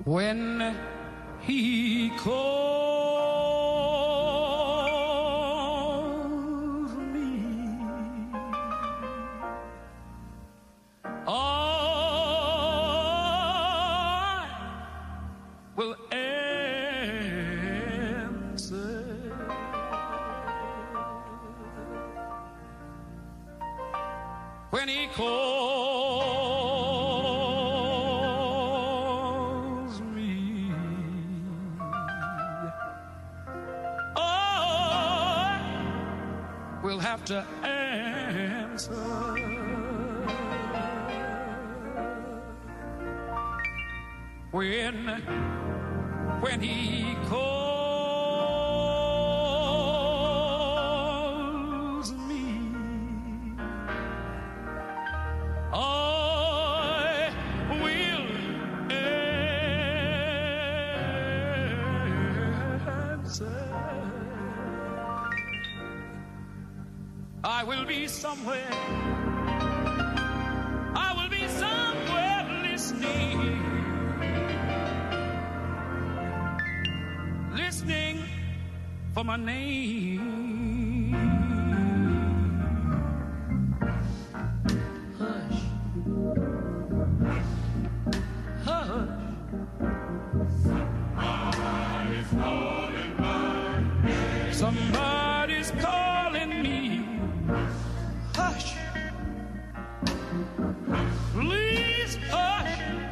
when he calls me, I will answer. When he calls me, I will have to answer. When he calls me, I will answer. I will be somewhere. I will be somewhere listening for my name. Hush, hush. Somebody's calling my name. Somebody's calling me. Hush, please hush.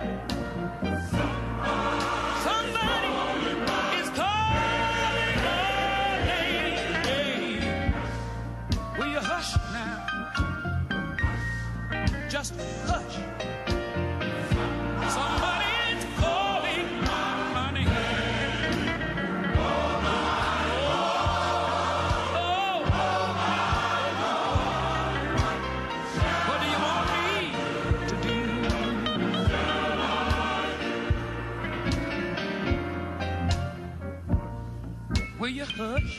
Just hush. Somebody's calling my name. What do you want me to do? Will you hush?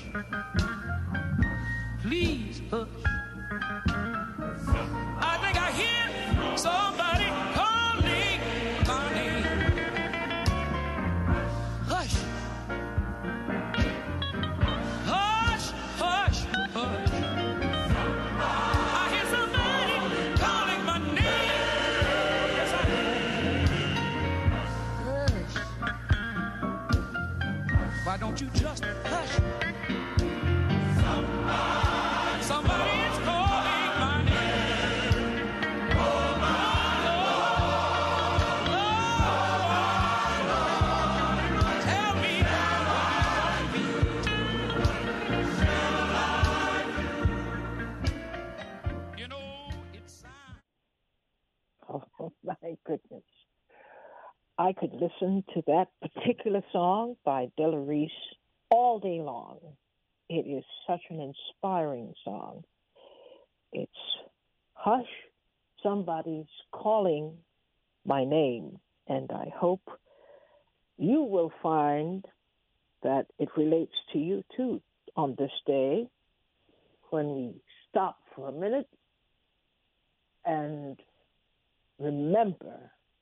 Please hush. Somebody calling my name. Hush. Hush, hush, hush. I hear somebody calling my name. Yes, I do. Hush. Why don't you just hush? Somebody is calling my name. My goodness. I could listen to that particular song by Della Reese all day long. It is such an inspiring song. It's Hush, Somebody's Calling My Name. And I hope you will find that it relates to you too on this day when we stop for a minute and remember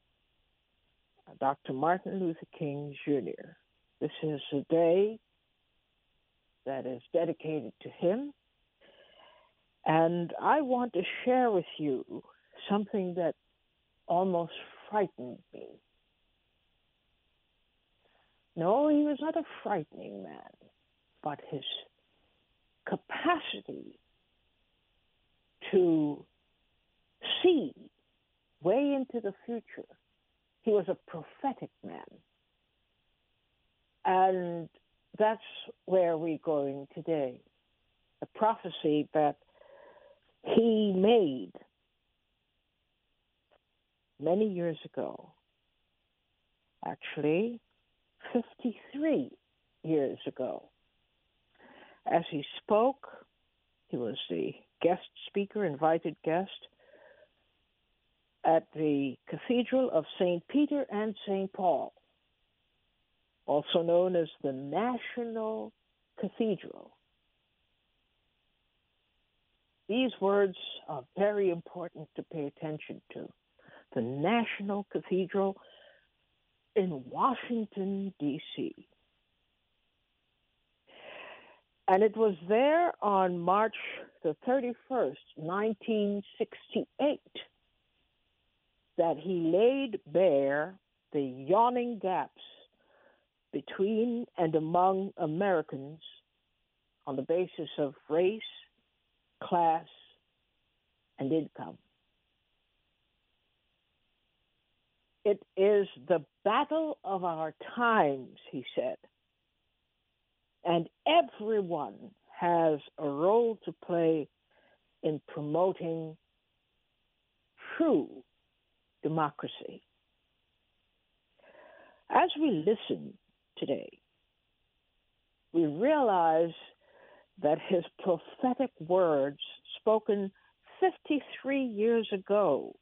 Dr. Martin Luther King Jr. This is a day that is dedicated to him. And I want to share with you something that almost frightened me. No, he was not a frightening man, but his capacity to see way into the future. He was a prophetic man. And that's where we're going today. The prophecy that he made many years ago, actually 53 years ago. As he spoke, he was the guest speaker, invited guest, at the Cathedral of St. Peter and St. Paul, also known as the National Cathedral. These words are very important to pay attention to. The National Cathedral, in Washington, D.C. And it was there on March the 31st, 1968, that he laid bare the yawning gaps between and among Americans on the basis of race, class, and income. It is the battle of our times, he said, and everyone has a role to play in promoting true democracy. As we listen today, we realize that his prophetic words spoken 53 years ago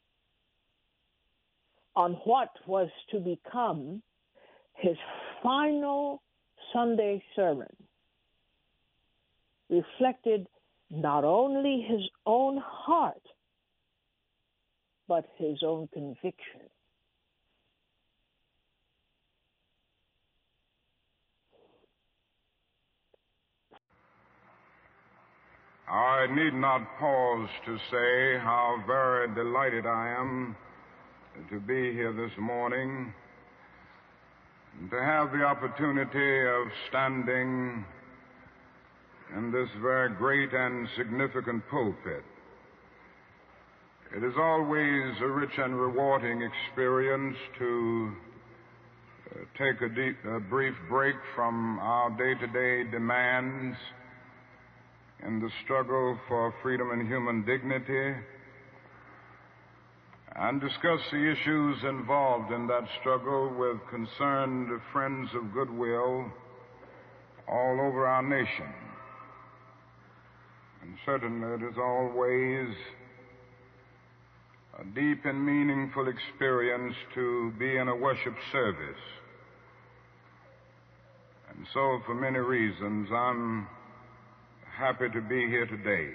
on what was to become his final Sunday sermon reflected not only his own heart, but his own conviction. I need not pause to say how very delighted I am to be here this morning, and to have the opportunity of standing in this very great and significant pulpit. It is always a rich and rewarding experience to take a brief break from our day-to-day demands in the struggle for freedom and human dignity, and discuss the issues involved in that struggle with concerned friends of goodwill all over our nation. And certainly it is always a deep and meaningful experience to be in a worship service. And so, for many reasons, I'm happy to be here today.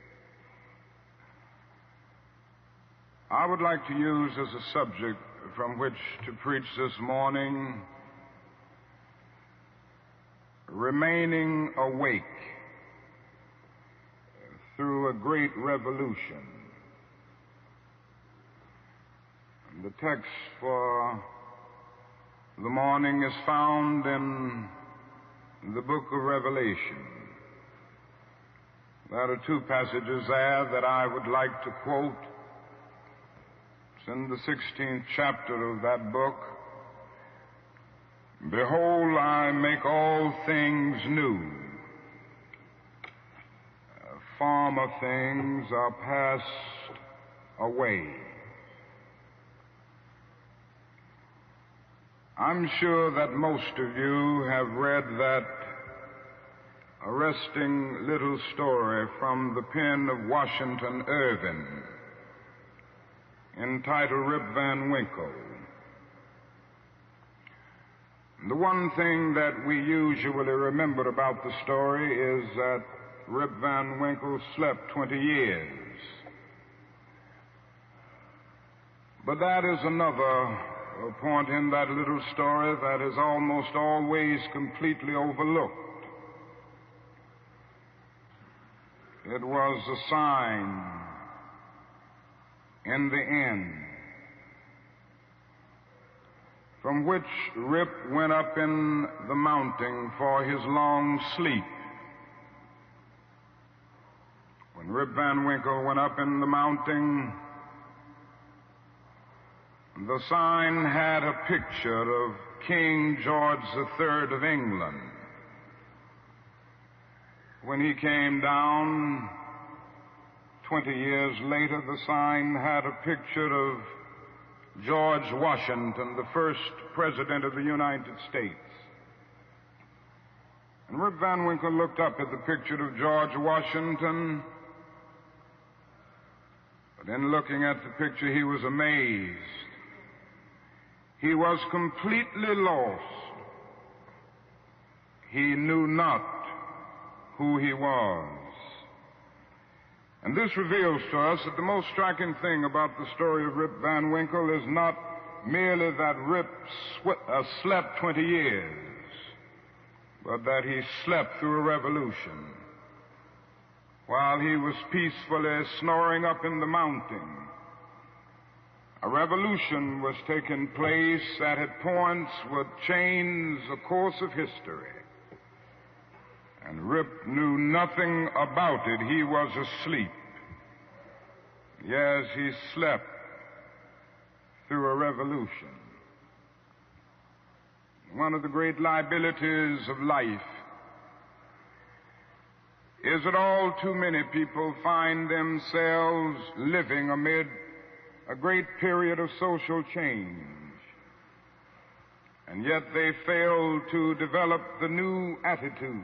I would like to use as a subject from which to preach this morning, remaining awake through a great revolution. And the text for the morning is found in the book of Revelation. There are two passages there that I would like to quote. It's in the 16th chapter of that book. Behold, I make all things new. Former things are passed away. I'm sure that most of you have read that arresting little story from the pen of Washington Irving, entitled Rip Van Winkle. The one thing that we usually remember about the story is that Rip Van Winkle slept 20 years. But that is another point in that little story that is almost always completely overlooked. It was a sign in the end from which Rip went up in the mountain for his long sleep. When Rip Van Winkle went up in the mountain, the sign had a picture of King George III of England. When he came down 20 years later, the sign had a picture of George Washington, the first President of the United States. And Rip Van Winkle looked up at the picture of George Washington, but in looking at the picture, he was amazed. He was completely lost. He knew not who he was. And this reveals to us that the most striking thing about the story of Rip Van Winkle is not merely that Rip slept 20 years, but that he slept through a revolution. While he was peacefully snoring up in the mountain, a revolution was taking place that at points would change the course of history. And Rip knew nothing about it. He was asleep. Yes, he slept through a revolution. One of the great liabilities of life is that all too many people find themselves living amid a great period of social change, and yet they fail to develop the new attitudes,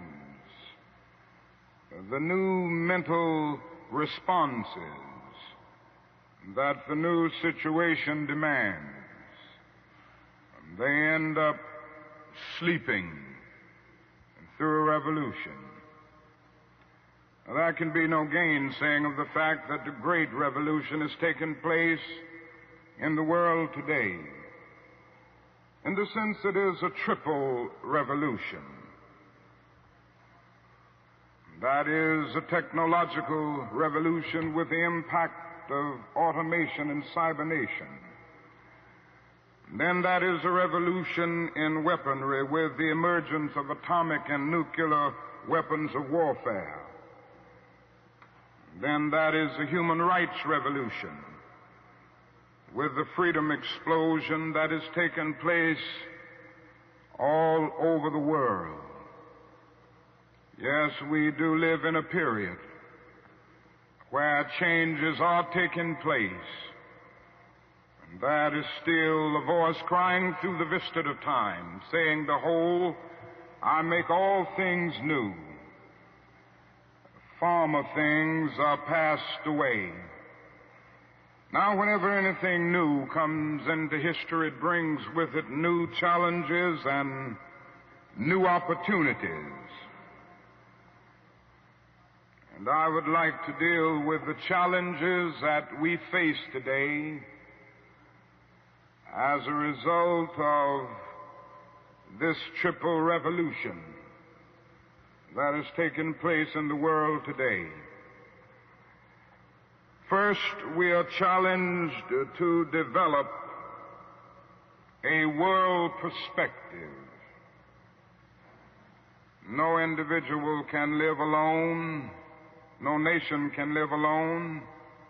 the new mental responses that the new situation demands. And they end up sleeping through a revolution. Now, there can be no gainsaying of the fact that the great revolution has taken place in the world today. In the sense it is a triple revolution. That is a technological revolution with the impact of automation and cybernation. Then that is a revolution in weaponry with the emergence of atomic and nuclear weapons of warfare. Then that is a human rights revolution with the freedom explosion that has taken place all over the world. Yes, we do live in a period where changes are taking place. And that is still a voice crying through the vista of time, saying, "Behold, I make all things new. Former things are passed away." Now, whenever anything new comes into history, it brings with it new challenges and new opportunities. And I would like to deal with the challenges that we face today as a result of this triple revolution that has taken place in the world today. First, we are challenged to develop a world perspective. No individual can live alone. No nation can live alone.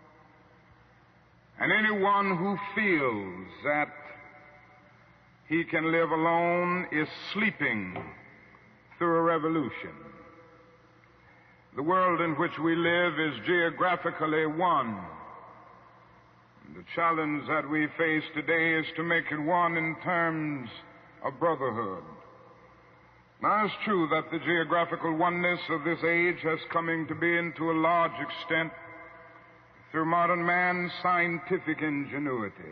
And anyone who feels that he can live alone is sleeping through a revolution. The world in which we live is geographically one. The challenge that we face today is to make it one in terms of brotherhood. Now, it's true that the geographical oneness of this age has come to be to a large extent through modern man's scientific ingenuity.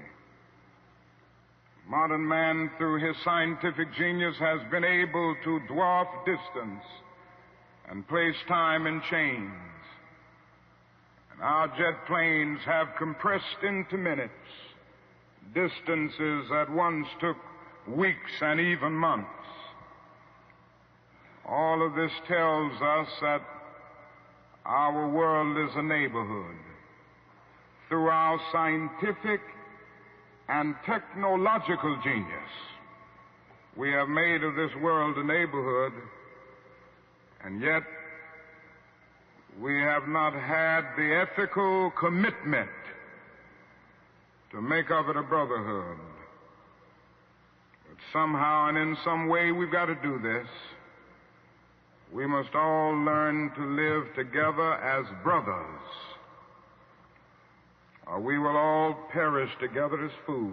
Modern man, through his scientific genius, has been able to dwarf distance and place time in chains. And our jet planes have compressed into minutes distances that once took weeks and even months. All of this tells us that our world is a neighborhood. Through our scientific and technological genius, we have made of this world a neighborhood, and yet we have not had the ethical commitment to make of it a brotherhood. But somehow and in some way we've got to do this. We must all learn to live together as brothers, or we will all perish together as fools.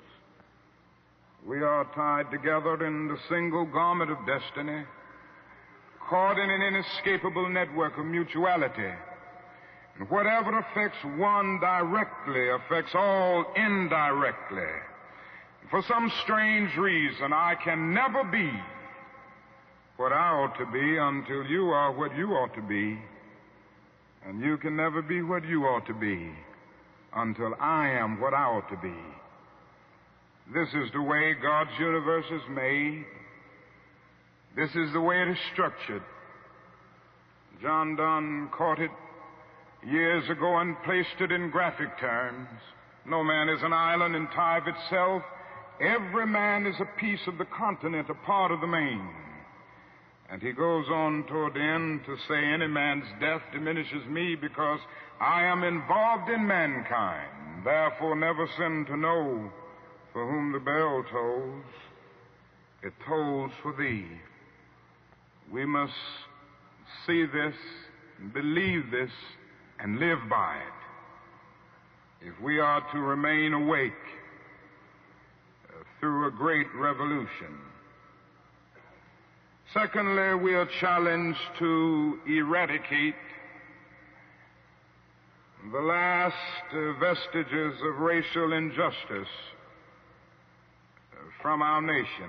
We are tied together in the single garment of destiny, caught in an inescapable network of mutuality. And whatever affects one directly affects all indirectly. For some strange reason, I can never be what I ought to be until you are what you ought to be. And you can never be what you ought to be until I am what I ought to be. This is the way God's universe is made. This is the way it is structured. John Donne caught it years ago and placed it in graphic terms. No man is an island in tie of itself. Every man is a piece of the continent, a part of the main. And he goes on toward the end to say, any man's death diminishes me because I am involved in mankind. Therefore never sin to know for whom the bell tolls. It tolls for thee. We must see this, believe this, and live by it if we are to remain awake through a great revolution. Secondly, we are challenged to eradicate the last vestiges of racial injustice from our nation.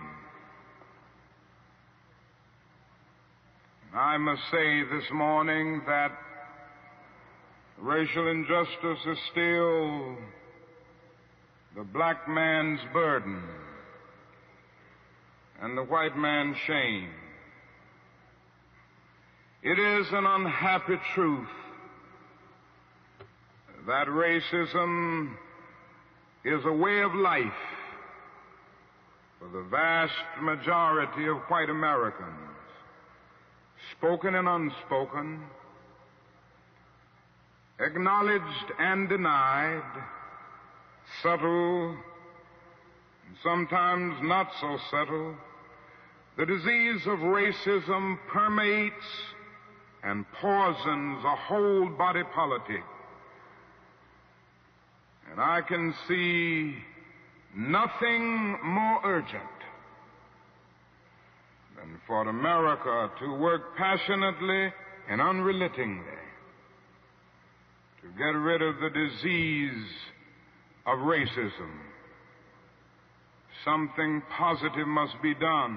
I must say this morning that racial injustice is still the black man's burden and the white man's shame. It is an unhappy truth that racism is a way of life for the vast majority of white Americans, spoken and unspoken, acknowledged and denied, subtle and sometimes not so subtle. The disease of racism permeates and poisons a whole body politic. And I can see nothing more urgent than for America to work passionately and unrelentingly to get rid of the disease of racism. Something positive must be done.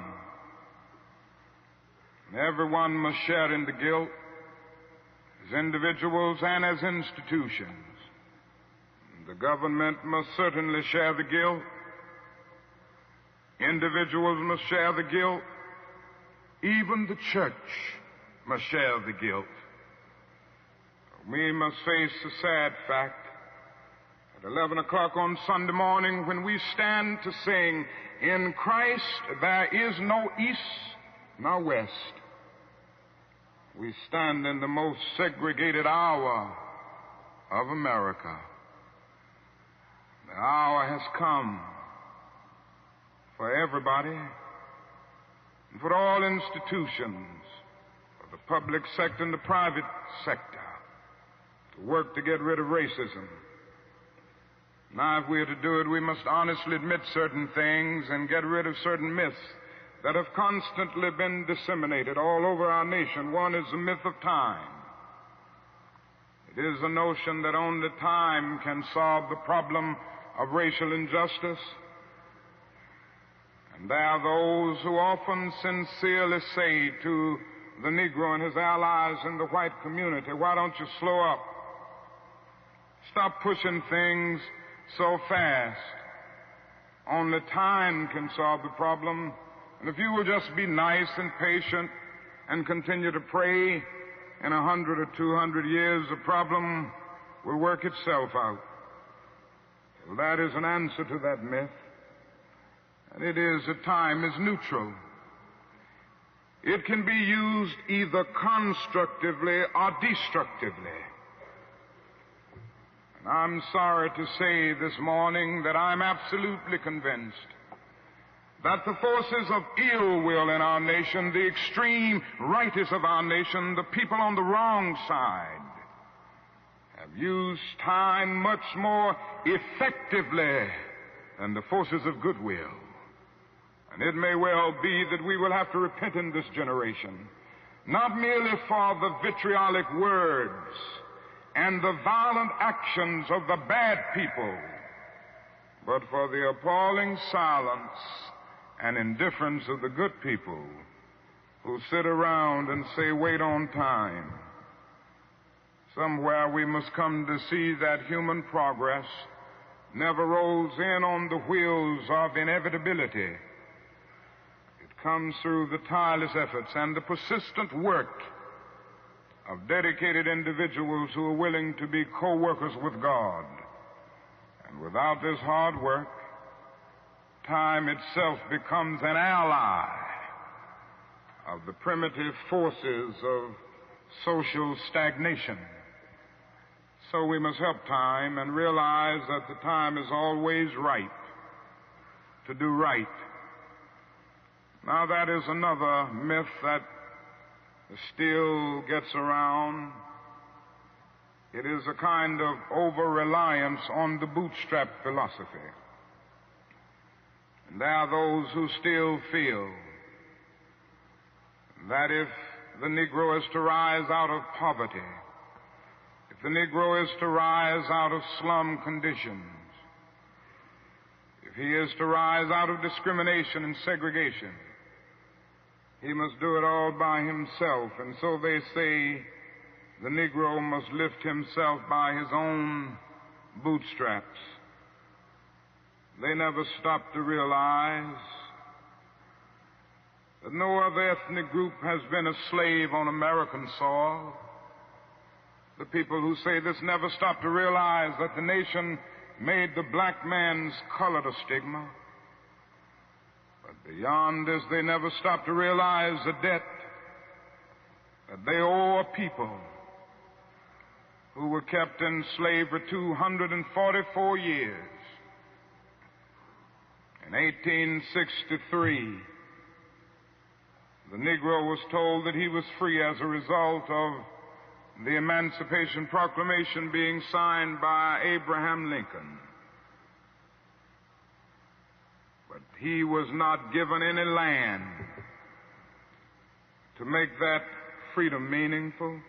Everyone must share in the guilt, as individuals and as institutions. The government must certainly share the guilt. Individuals must share the guilt. Even the church must share the guilt. We must face the sad fact at 11 o'clock on Sunday morning when we stand to sing, "In Christ there is no east nor west." We stand in the most segregated hour of America. The hour has come for everybody and for all institutions, for the public sector and the private sector, to work to get rid of racism. Now, if we are to do it, we must honestly admit certain things and get rid of certain myths that have constantly been disseminated all over our nation. One is the myth of time. It is the notion that only time can solve the problem of racial injustice. And there are those who often sincerely say to the Negro and his allies in the white community, why don't you slow up? Stop pushing things so fast. Only time can solve the problem. And if you will just be nice and patient and continue to pray, in 100 or 200 years, the problem will work itself out. Well, that is an answer to that myth. And it is that time is neutral. It can be used either constructively or destructively. And I'm sorry to say this morning that I'm absolutely convinced that the forces of ill will in our nation, the extreme rightists of our nation, the people on the wrong side, have used time much more effectively than the forces of goodwill. And it may well be that we will have to repent in this generation, not merely for the vitriolic words and the violent actions of the bad people, but for the appalling silence and indifference of the good people who sit around and say, wait on time. Somewhere we must come to see that human progress never rolls in on the wheels of inevitability. It comes through the tireless efforts and the persistent work of dedicated individuals who are willing to be co-workers with God. And without this hard work, time itself becomes an ally of the primitive forces of social stagnation. So we must help time and realize that the time is always right to do right. Now that is another myth that still gets around. It is a kind of over-reliance on the bootstrap philosophy. And there are those who still feel that if the Negro is to rise out of poverty, if the Negro is to rise out of slum conditions, if he is to rise out of discrimination and segregation, he must do it all by himself. And so they say the Negro must lift himself by his own bootstraps. They never stop to realize that no other ethnic group has been a slave on American soil. The people who say this never stop to realize that the nation made the black man's color a stigma. But beyond this, they never stop to realize the debt that they owe a people who were kept in slavery 244 years. In 1863, the Negro was told that he was free as a result of the Emancipation Proclamation being signed by Abraham Lincoln. But he was not given any land to make that freedom meaningful.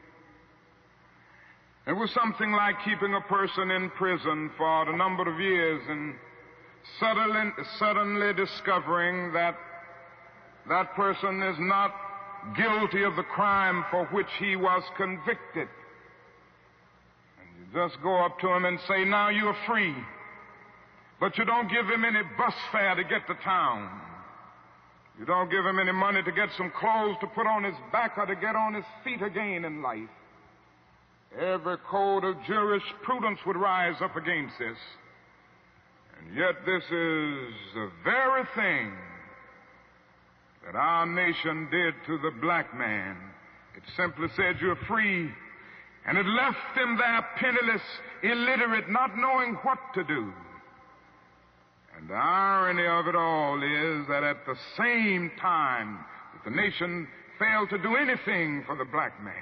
It was something like keeping a person in prison for a number of years and suddenly discovering that that person is not guilty of the crime for which he was convicted. And you just go up to him and say, now you're free. But you don't give him any bus fare to get to town. You don't give him any money to get some clothes to put on his back or to get on his feet again in life. Every code of jurisprudence would rise up against this. And yet this is the very thing that our nation did to the black man. It simply said, you're free. And it left him there penniless, illiterate, not knowing what to do. And the irony of it all is that at the same time that the nation failed to do anything for the black man,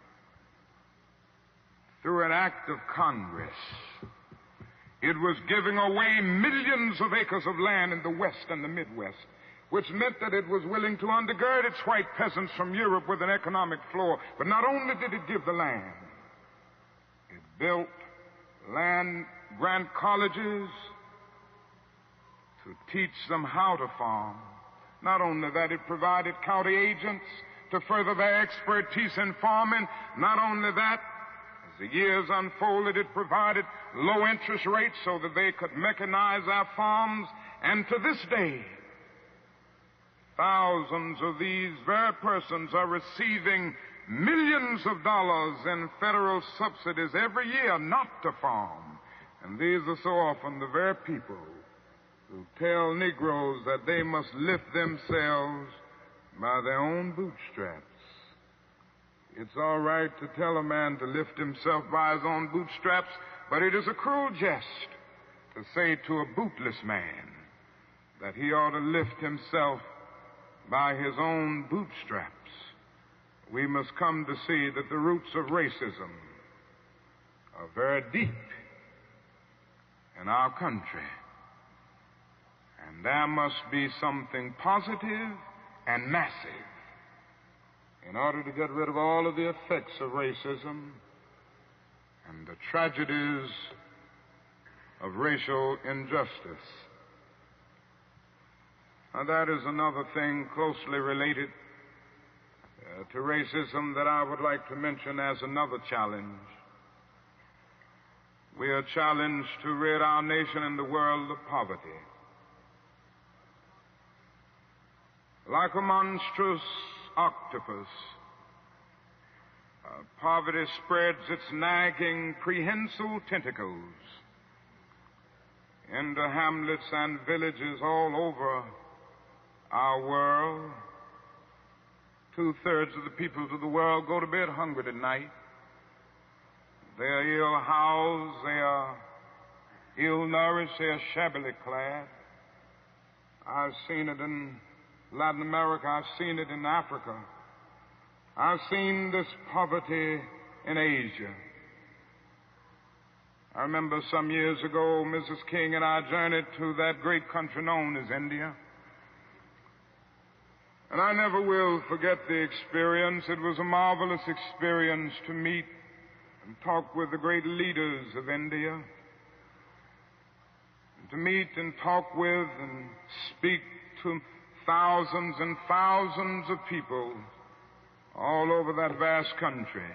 through an act of Congress, it was giving away millions of acres of land in the West and the Midwest, which meant that it was willing to undergird its white peasants from Europe with an economic floor. But not only did it give the land, it built land-grant colleges to teach them how to farm. Not only that, it provided county agents to further their expertise in farming. Not only that, as the years unfolded, it provided low interest rates so that they could mechanize our farms. And to this day, thousands of these very persons are receiving millions of dollars in federal subsidies every year not to farm. And these are so often the very people who tell Negroes that they must lift themselves by their own bootstraps. It's all right to tell a man to lift himself by his own bootstraps, but it is a cruel jest to say to a bootless man that he ought to lift himself by his own bootstraps. We must come to see that the roots of racism are very deep in our country. And there must be something positive and massive in order to get rid of all of the effects of racism and the tragedies of racial injustice. Now, that is another thing closely related to racism that I would like to mention as another challenge. we are challenged to rid our nation and the world of poverty. Like a monstrous octopus, poverty spreads its nagging, prehensile tentacles into hamlets and villages all over our world. 2/3 of the peoples of the world go to bed hungry at night. They are ill-housed, they are ill-nourished, they are shabbily clad. I've seen it in Latin America, I've seen it in Africa. I've seen this poverty in Asia. I remember some years ago, Mrs. King and I journeyed to that great country known as India. And I never will forget the experience. It was a marvelous experience to meet and talk with the great leaders of India. And to meet and talk with and speak to thousands and thousands of people all over that vast country.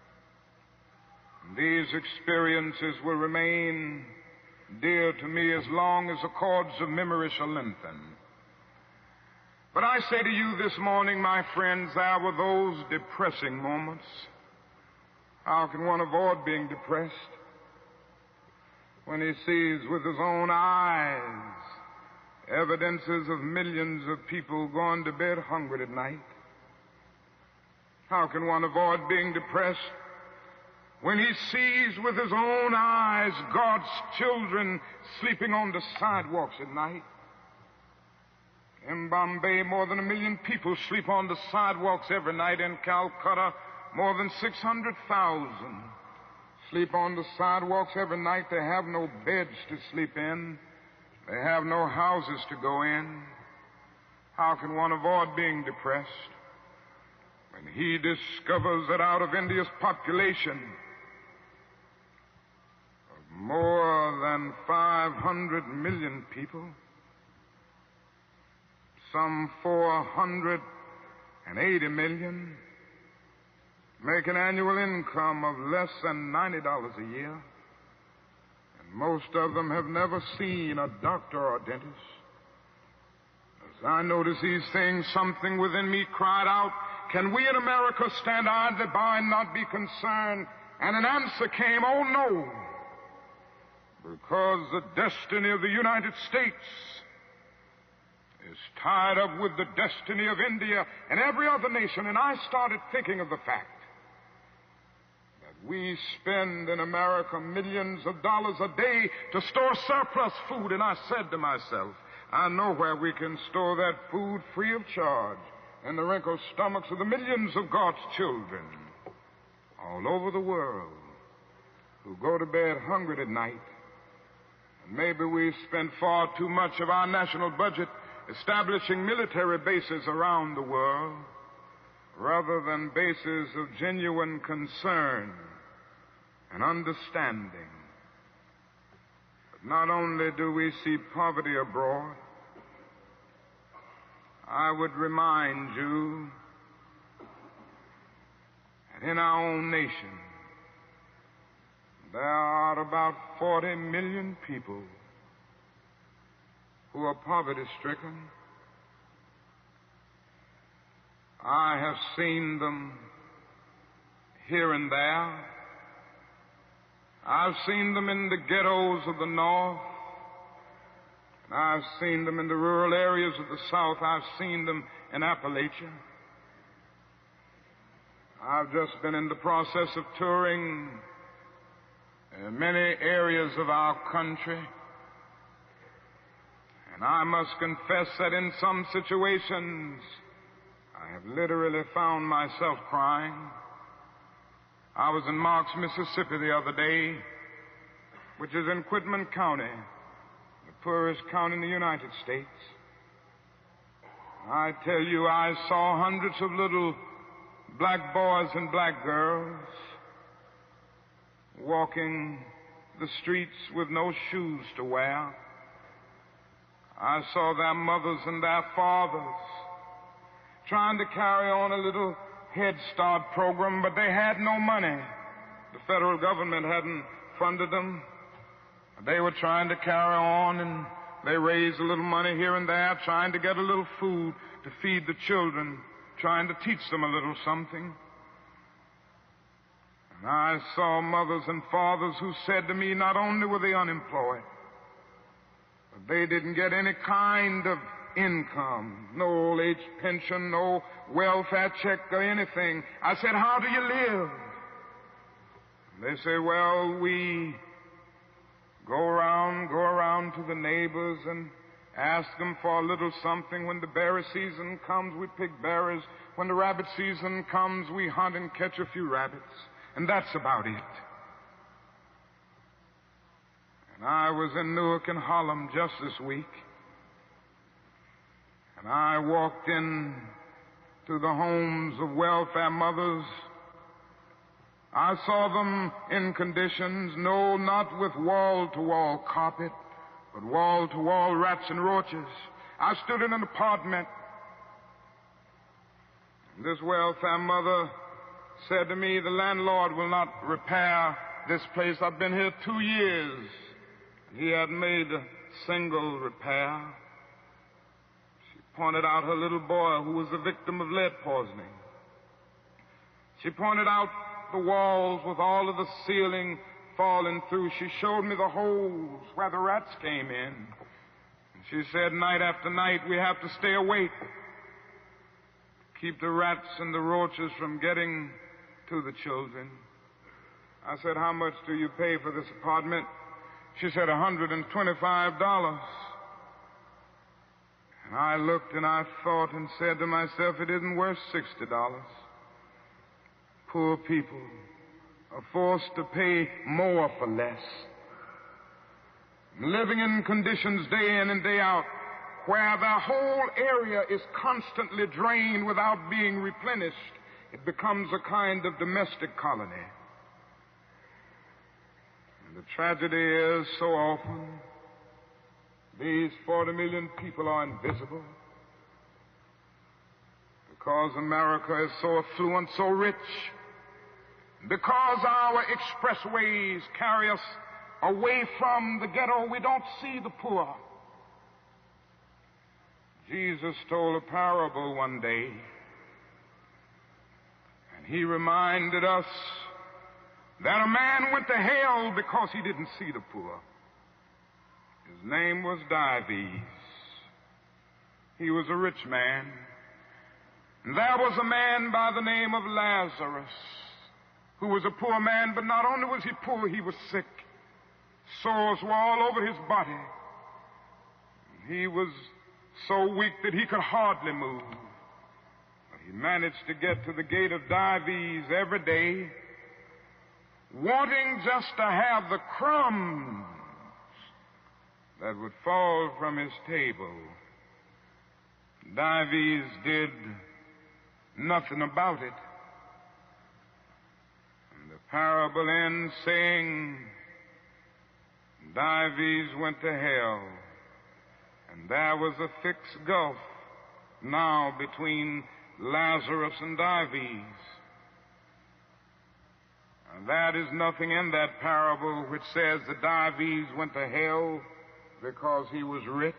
And these experiences will remain dear to me as long as the cords of memory shall lengthen. But I say to you this morning, my friends, there were those depressing moments. How can one avoid being depressed when he sees with his own eyes evidences of millions of people going to bed hungry at night? How can one avoid being depressed when he sees with his own eyes God's children sleeping on the sidewalks at night? In Bombay, more than 1 million people sleep on the sidewalks every night. In Calcutta, more than 600,000 sleep on the sidewalks every night. They have no beds to sleep in. They have no houses to go in. How can one avoid being depressed when he discovers that out of India's population of more than 500 million people, some 480 million make an annual income of less than $90 a year, and most of them have never seen a doctor or dentist. As I noticed these things, something within me cried out, can we in America stand idly by and not be concerned? And an answer came, oh no, because the destiny of the United States is tied up with the destiny of India and every other nation. And I started thinking of the fact that we spend in America millions of dollars a day to store surplus food. And I said to myself, I know where we can store that food free of charge, in the wrinkled stomachs of the millions of God's children all over the world who go to bed hungry at night. And maybe we spend far too much of our national budget establishing military bases around the world rather than bases of genuine concern and understanding. But not only do we see poverty abroad, I would remind you that in our own nation there are about 40 million people who are poverty-stricken. I have seen them here and there. I've seen them in the ghettos of the North. I've seen them in the rural areas of the South. I've seen them in Appalachia. I've just been in the process of touring many areas of our country. And I must confess that in some situations, I have literally found myself crying. I was in Marks, Mississippi the other day, which is in Quitman County, the poorest county in the United States. I tell you, I saw hundreds of little black boys and black girls walking the streets with no shoes to wear. I saw their mothers and their fathers trying to carry on a little Head Start program, but they had no money. The federal government hadn't funded them. They were trying to carry on, and they raised a little money here and there, trying to get a little food to feed the children, trying to teach them a little something. And I saw mothers and fathers who said to me, not only were they unemployed, but they didn't get any kind of income, no old age pension, no welfare check or anything. I said, how do you live? And they say, well, we go around to the neighbors and ask them for a little something. When the berry season comes, we pick berries. When the rabbit season comes, we hunt and catch a few rabbits. And that's about it. And I was in Newark and Harlem just this week. And I walked in to the homes of welfare mothers. I saw them in conditions, no, not with wall-to-wall carpet, but wall-to-wall rats and roaches. I stood in an apartment. This welfare mother said to me, the landlord will not repair this place. I've been here 2 years. He hadn't made a single repair. She pointed out her little boy who was the victim of lead poisoning. She pointed out the walls with all of the ceiling falling through. She showed me the holes where the rats came in. And she said, night after night, we have to stay awake, keep the rats and the roaches from getting to the children. I said, how much do you pay for this apartment? She said, $125. And I looked and I thought and said to myself, it isn't worth $60. Poor people are forced to pay more for less, living in conditions day in and day out where their whole area is constantly drained without being replenished. It becomes a kind of domestic colony. And the tragedy is so often these 40 million people are invisible because America is so affluent, so rich, because our expressways carry us away from the ghetto. We don't see the poor. Jesus told a parable one day, and he reminded us that a man went to hell because he didn't see the poor. His name was Dives. He was a rich man. And there was a man by the name of Lazarus who was a poor man, but not only was he poor, he was sick. Sores were all over his body. He was so weak that he could hardly move. But he managed to get to the gate of Dives every day, wanting just to have the crumbs that would fall from his table. Dives did nothing about it. And the parable ends saying, Dives went to hell, and there was a fixed gulf now between Lazarus and Dives. And that is nothing in that parable which says that Dives went to hell because he was rich.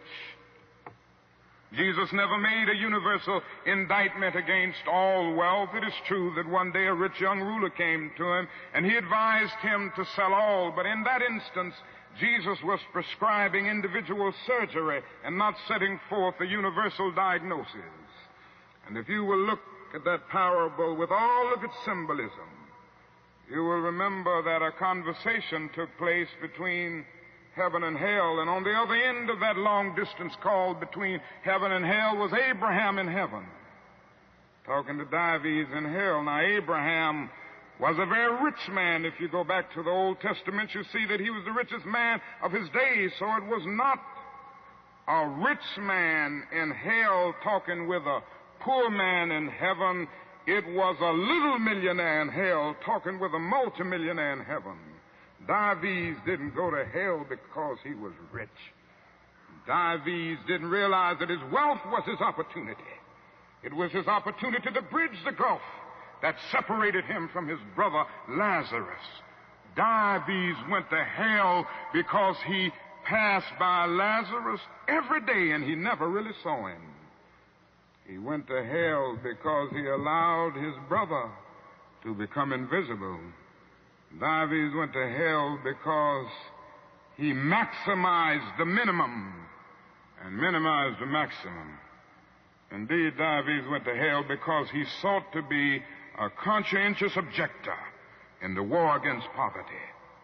Jesus never made a universal indictment against all wealth. It is true that one day a rich young ruler came to him and he advised him to sell all, but in that instance Jesus was prescribing individual surgery and not setting forth a universal diagnosis. And if you will look at that parable with all of its symbolism, you will remember that a conversation took place between heaven and hell, and on the other end of that long distance call between heaven and hell was Abraham in heaven, talking to Dives in hell. Now, Abraham was a very rich man. If you go back to the Old Testament, you see that he was the richest man of his days. So it was not a rich man in hell talking with a poor man in heaven. It was a little millionaire in hell talking with a multimillionaire in heaven. Dives didn't go to hell because he was rich. Dives didn't realize that his wealth was his opportunity. It was his opportunity to bridge the gulf that separated him from his brother Lazarus. Dives went to hell because he passed by Lazarus every day and he never really saw him. He went to hell because he allowed his brother to become invisible. Dives went to hell because he maximized the minimum and minimized the maximum. Indeed, Dives went to hell because he sought to be a conscientious objector in the war against poverty.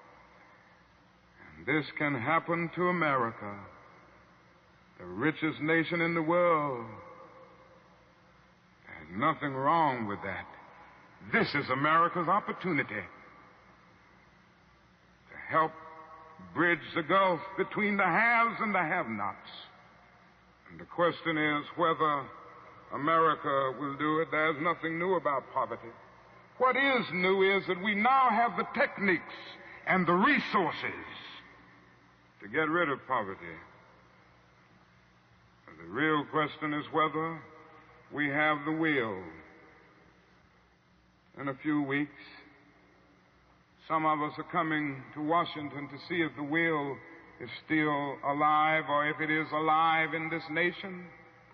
And this can happen to America, the richest nation in the world. There's nothing wrong with that. This is America's opportunity to help bridge the gulf between the haves and the have-nots. And the question is whether America will do it. There's nothing new about poverty. What is new is that we now have the techniques and the resources to get rid of poverty. And the real question is whether we have the will. In a few weeks, some of us are coming to Washington to see if the will is still alive or if it is alive in this nation.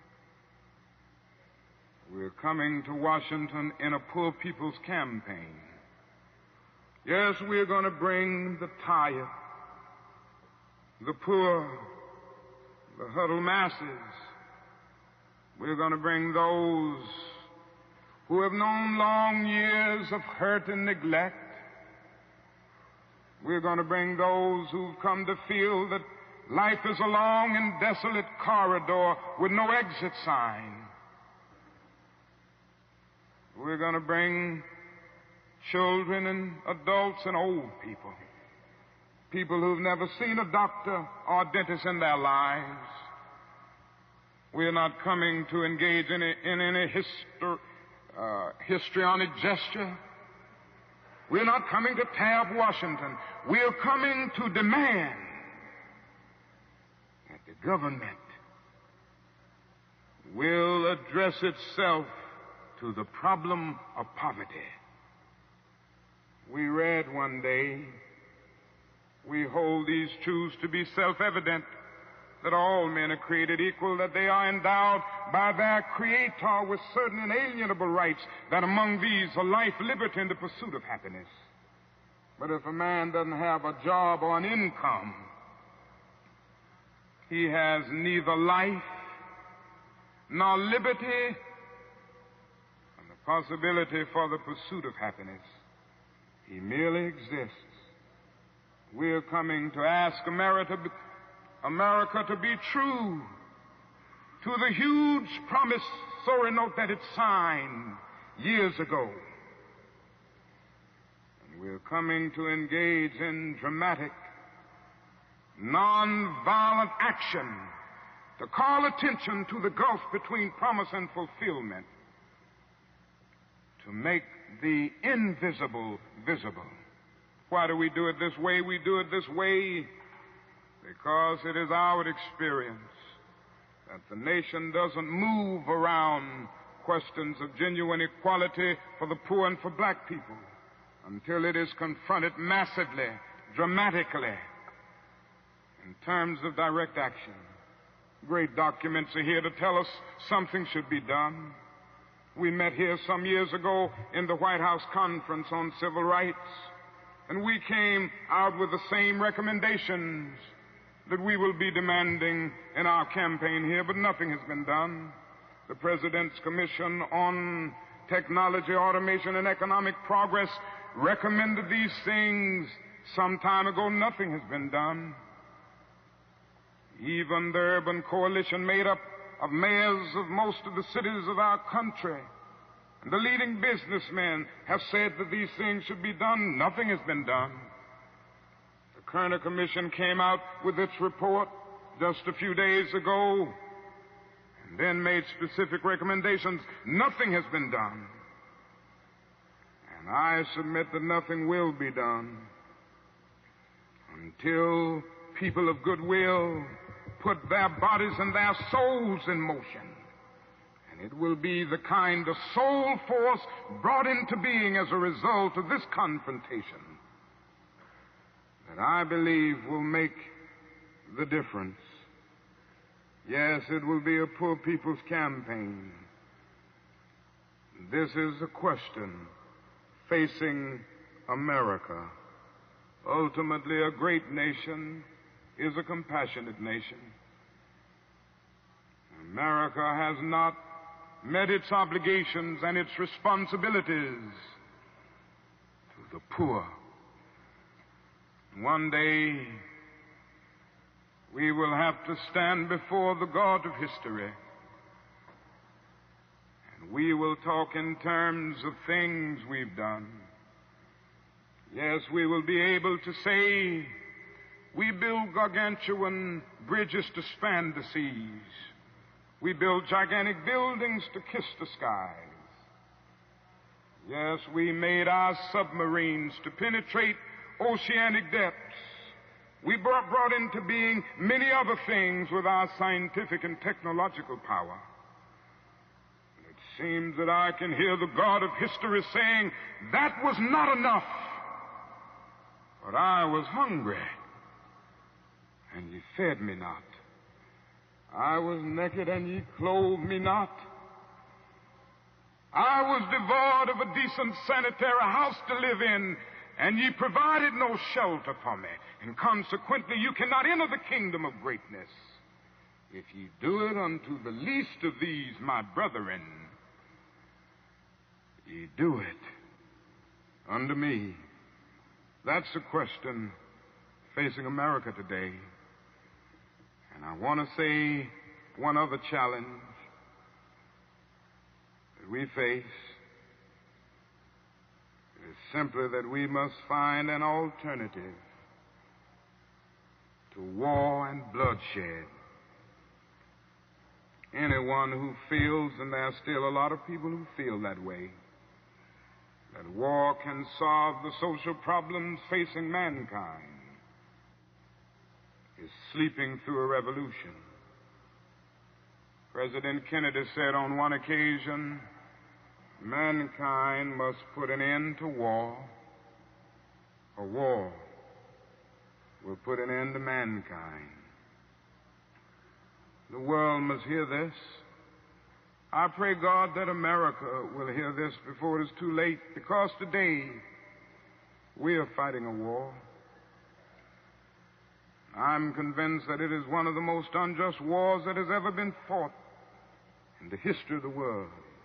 We're coming to Washington in a poor people's campaign. Yes, we're going to bring the tired, the poor, the huddled masses. We're going to bring those who have known long years of hurt and neglect. We're going to bring those who've come to feel that life is a long and desolate corridor with no exit sign. We're going to bring children and adults and old people, people who've never seen a doctor or a dentist in their lives. We're not coming to engage in any histrionic gesture. We're not coming to tear up Washington. We're coming to demand that the government will address itself to the problem of poverty. We read one day, we hold these truths to be self-evident, that all men are created equal, that they are endowed by their Creator with certain inalienable rights, that among these are life, liberty, and the pursuit of happiness. But if a man doesn't have a job or an income, he has neither life nor liberty and the possibility for the pursuit of happiness. He merely exists. We're coming to ask America to be true to the huge promissory note that it signed years ago. And we're coming to engage in dramatic, non-violent action to call attention to the gulf between promise and fulfillment, to make the invisible visible. Why do we do it this way? We do it this way because it is our experience that the nation doesn't move around questions of genuine equality for the poor and for black people until it is confronted massively, dramatically, in terms of direct action. Great documents are here to tell us something should be done. We met here some years ago in the White House Conference on Civil Rights, and we came out with the same recommendations that we will be demanding in our campaign here, but nothing has been done. The President's Commission on Technology, Automation, and Economic Progress recommended these things some time ago. Nothing has been done. Even the Urban Coalition, made up of mayors of most of the cities of our country, and the leading businessmen, have said that these things should be done. Nothing has been done. The Kerner Commission came out with its report just a few days ago and then made specific recommendations. Nothing has been done. And I submit that nothing will be done until people of goodwill put their bodies and their souls in motion. And it will be the kind of soul force brought into being as a result of this confrontation that I believe will make the difference. Yes, it will be a poor people's campaign. This is a question facing America. Ultimately, a great nation is a compassionate nation. America has not met its obligations and its responsibilities to the poor. One day, we will have to stand before the God of history, and we will talk in terms of things we've done. Yes, we will be able to say, we build gargantuan bridges to span the seas. We build gigantic buildings to kiss the skies. Yes, we made our submarines to penetrate oceanic depths. We brought into being many other things with our scientific and technological power. And it seems that I can hear the God of history saying, that was not enough. But I was hungry, and ye fed me not. I was naked, and ye clothed me not. I was devoid of a decent sanitary house to live in, and ye provided no shelter for me. And consequently, you cannot enter the kingdom of greatness if ye do it unto the least of these, my brethren. Ye do it unto me. That's the question facing America today. And I want to say one other challenge that we face is simply that we must find an alternative to war and bloodshed. Anyone who feels, and there are still a lot of people who feel that way, that war can solve the social problems facing mankind, is sleeping through a revolution. President Kennedy said on one occasion, mankind must put an end to war, or war will put an end to mankind. The world must hear this. I pray, God, that America will hear this before it is too late, because today we are fighting a war. I'm convinced that it is one of the most unjust wars that has ever been fought in the history of the world.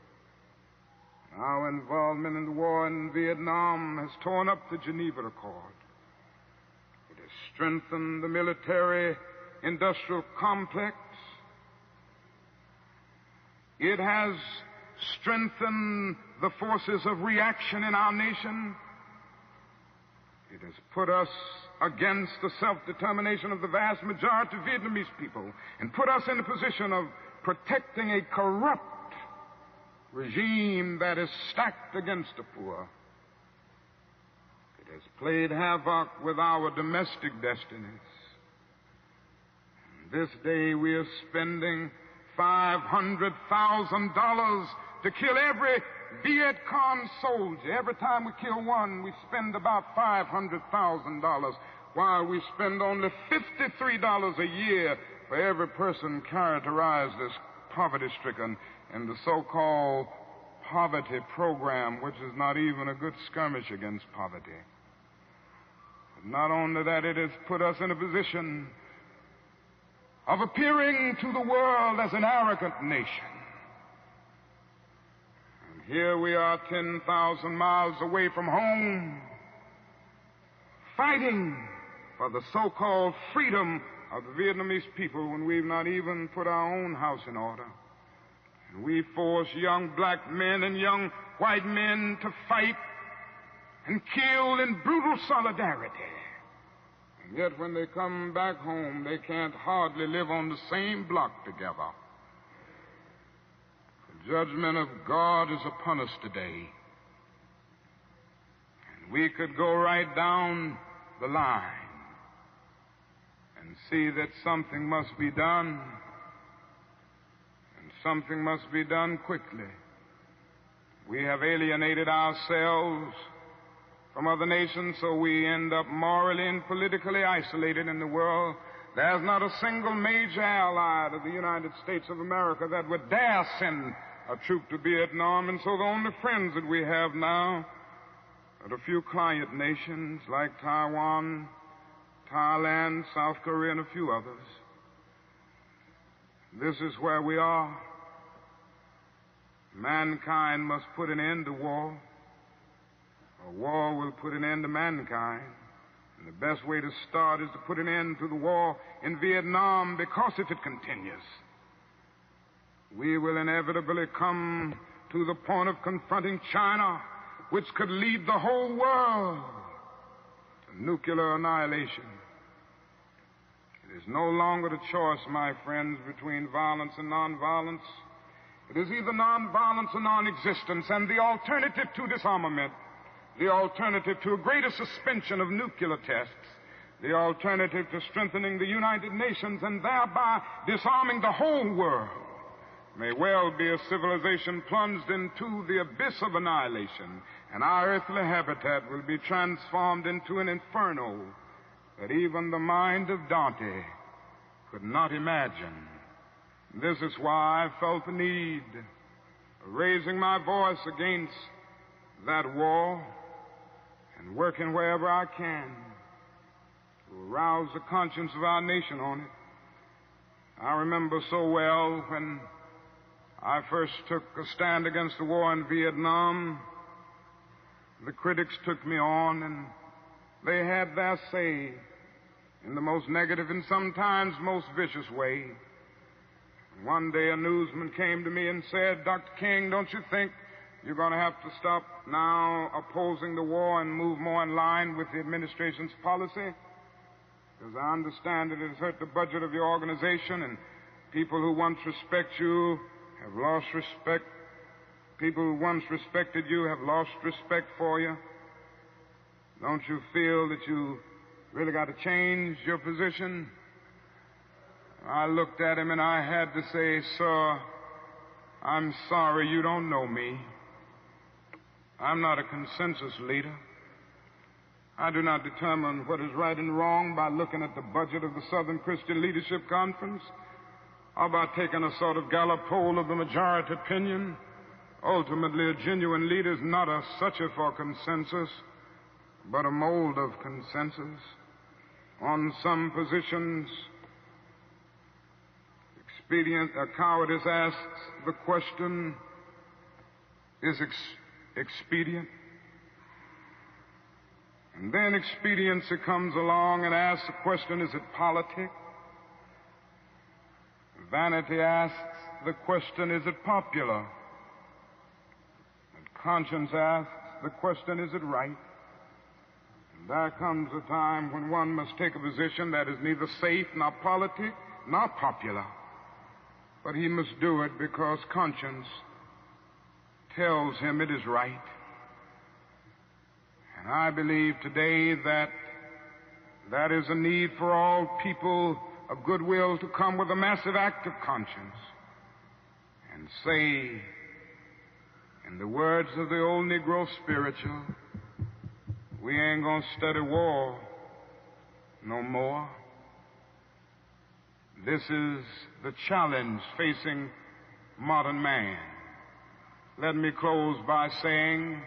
Our involvement in the war in Vietnam has torn up the Geneva Accord. It has strengthened the military-industrial complex. It has strengthened the forces of reaction in our nation. It has put us against the self-determination of the vast majority of Vietnamese people and put us in a position of protecting a corrupt regime that is stacked against the poor. It has played havoc with our domestic destinies. And this day we are spending $500,000 to kill every Viet Cong soldier. Every time we kill one, we spend about $500,000, while we spend only $53 a year for every person characterized as poverty-stricken in the so-called poverty program, which is not even a good skirmish against poverty. But not only that, it has put us in a position of appearing to the world as an arrogant nation. And here we are 10,000 miles away from home, fighting for the so-called freedom of the Vietnamese people when we've not even put our own house in order. And we force young black men and young white men to fight and kill in brutal solidarity. And yet when they come back home, they can't hardly live on the same block together. The judgment of God is upon us today. And we could go right down the line and see that something must be done, and something must be done quickly. We have alienated ourselves from other nations, so we end up morally and politically isolated in the world. There's not a single major ally of the United States of America that would dare send a troop to Vietnam, and so the only friends that we have now are a few client nations like Taiwan, Thailand, South Korea, and a few others. This is where we are. Mankind must put an end to war, or war will put an end to mankind. And the best way to start is to put an end to the war in Vietnam, because if it continues, we will inevitably come to the point of confronting China, which could lead the whole world to nuclear annihilation. It is no longer the choice, my friends, between violence and nonviolence. It is either nonviolence or non-existence, and the alternative to disarmament, the alternative to a greater suspension of nuclear tests, the alternative to strengthening the United Nations and thereby disarming the whole world, may well be a civilization plunged into the abyss of annihilation, and our earthly habitat will be transformed into an inferno that even the mind of Dante could not imagine. This is why I felt the need of raising my voice against that war and working wherever I can to arouse the conscience of our nation on it. I remember so well when I first took a stand against the war in Vietnam, the critics took me on, and they had their say in the most negative and sometimes most vicious way. One day a newsman came to me and said, "Dr. King, don't you think you're going to have to stop now opposing the war and move more in line with the administration's policy? Because I understand that it has hurt the budget of your organization, and people who once respect you have lost respect. People who once respected you have lost respect for you. Don't you feel that you really got to change your position?" I looked at him and I had to say, "Sir, I'm sorry, you don't know me. I'm not a consensus leader. I do not determine what is right and wrong by looking at the budget of the Southern Christian Leadership Conference or by taking a sort of Gallup poll of the majority opinion. Ultimately, a genuine leader is not a searcher for consensus, but a mold of consensus. On some positions, cowardice asks the question, is expedient? And then expediency comes along and asks the question, is it politic? Vanity asks the question, is it popular? And conscience asks the question, is it right? And there comes a time when one must take a position that is neither safe, nor politic, nor popular. But he must do it because conscience tells him it is right. And I believe today that that is a need for all people of goodwill to come with a massive act of conscience and say, in the words of the old Negro spiritual, we ain't gonna study war no more. This is the challenge facing modern man. Let me close by saying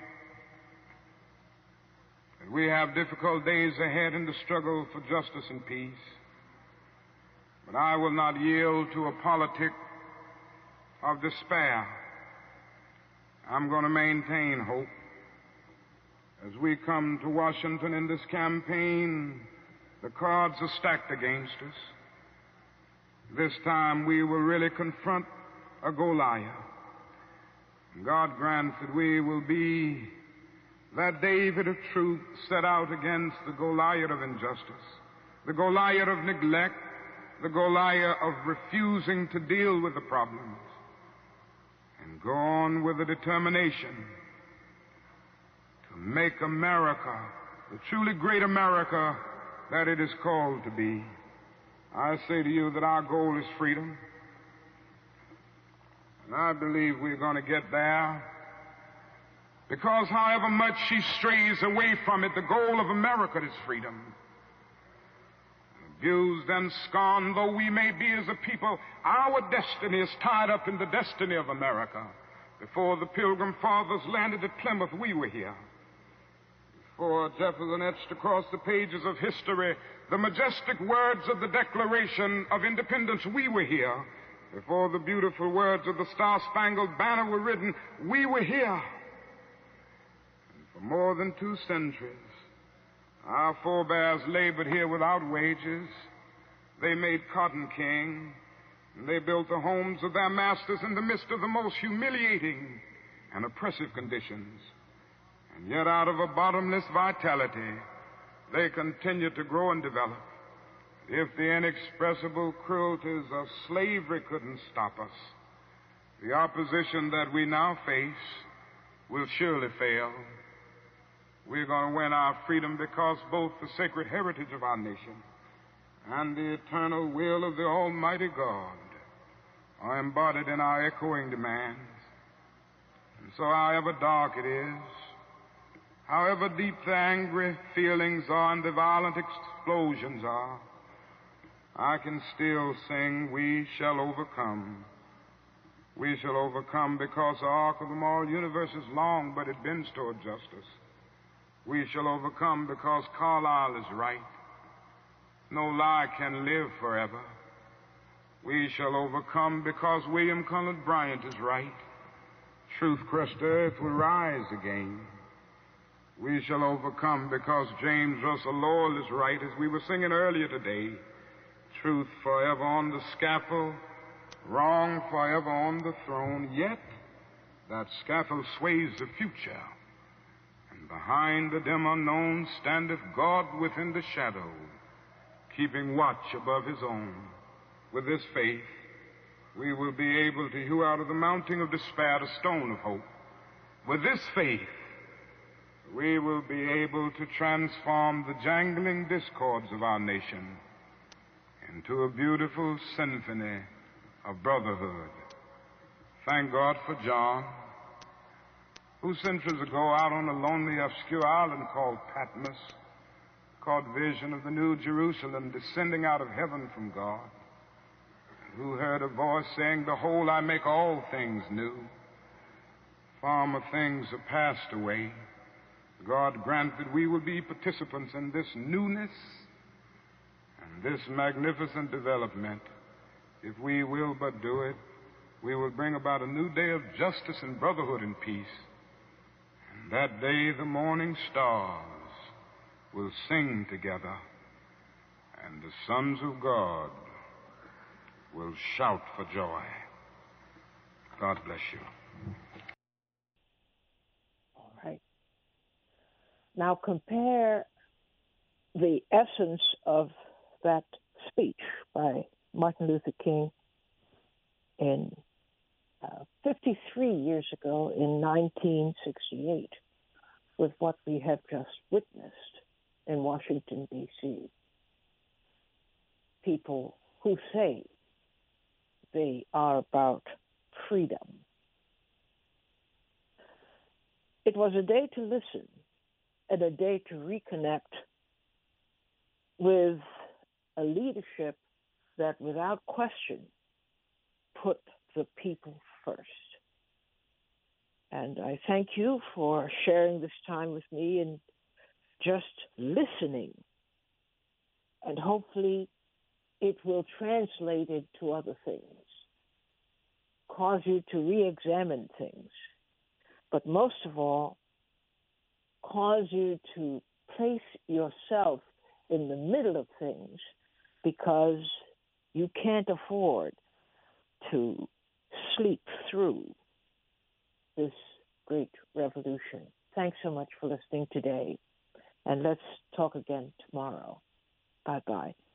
that we have difficult days ahead in the struggle for justice and peace. But I will not yield to a politic of despair. I'm going to maintain hope. As we come to Washington in this campaign, the cards are stacked against us. This time we will really confront a Goliath. God grants that we will be that David of truth set out against the Goliath of injustice, the Goliath of neglect, the Goliath of refusing to deal with the problems, and go on with a determination to make America the truly great America that it is called to be. I say to you that our goal is freedom, and I believe we're going to get there Because however much she strays away from it, the goal of America is freedom. Abused and scorned though we may be as a people, our destiny is tied up in the destiny of America. Before the Pilgrim Fathers landed at Plymouth, we were here. Before Jefferson etched across the pages of history the majestic words of the Declaration of Independence, we were here. Before the beautiful words of the Star-Spangled Banner were written, we were here. And for more than 2 centuries, our forebears labored here without wages. They made cotton king, and they built the homes of their masters in the midst of the most humiliating and oppressive conditions. And yet out of a bottomless vitality, they continue to grow and develop. If the inexpressible cruelties of slavery couldn't stop us, the opposition that we now face will surely fail. We're going to win our freedom because both the sacred heritage of our nation and the eternal will of the Almighty God are embodied in our echoing demands. And so however dark it is, however deep the angry feelings are and the violent explosions are, I can still sing, we shall overcome. We shall overcome because the arc of the moral universe is long, but it bends toward justice. We shall overcome because Carlyle is right. No lie can live forever. We shall overcome because William Cullen Bryant is right. Truth-crushed earth will rise again. We shall overcome because James Russell Lowell is right, as we were singing earlier today. Truth forever on the scaffold, wrong forever on the throne. Yet that scaffold sways the future, and behind the dim unknown standeth God within the shadow, keeping watch above his own. With this faith, we will be able to hew out of the mountain of despair a stone of hope. With this faith, we will be able to transform the jangling discords of our nation into a beautiful symphony of brotherhood. Thank God for John, who centuries ago out on a lonely, obscure island called Patmos caught vision of the New Jerusalem descending out of heaven from God, and who heard a voice saying, behold, I make all things new. Former things are passed away. God grant that we will be participants in this newness and this magnificent development. If we will but do it, we will bring about a new day of justice and brotherhood and peace. And that day the morning stars will sing together, and the sons of God will shout for joy. God bless you. All right. Now compare the essence of that speech by Martin Luther King in 53 years ago in 1968 with what we have just witnessed in Washington, D.C. People who say they are about freedom. It was a day to listen and a day to reconnect with a leadership that without question put the people first. And I thank you for sharing this time with me and just listening. And hopefully it will translate into other things, cause you to re-examine things, but most of all, cause you to place yourself in the middle of things, because you can't afford to sleep through this great revolution. Thanks so much for listening today, and let's talk again tomorrow. Bye-bye.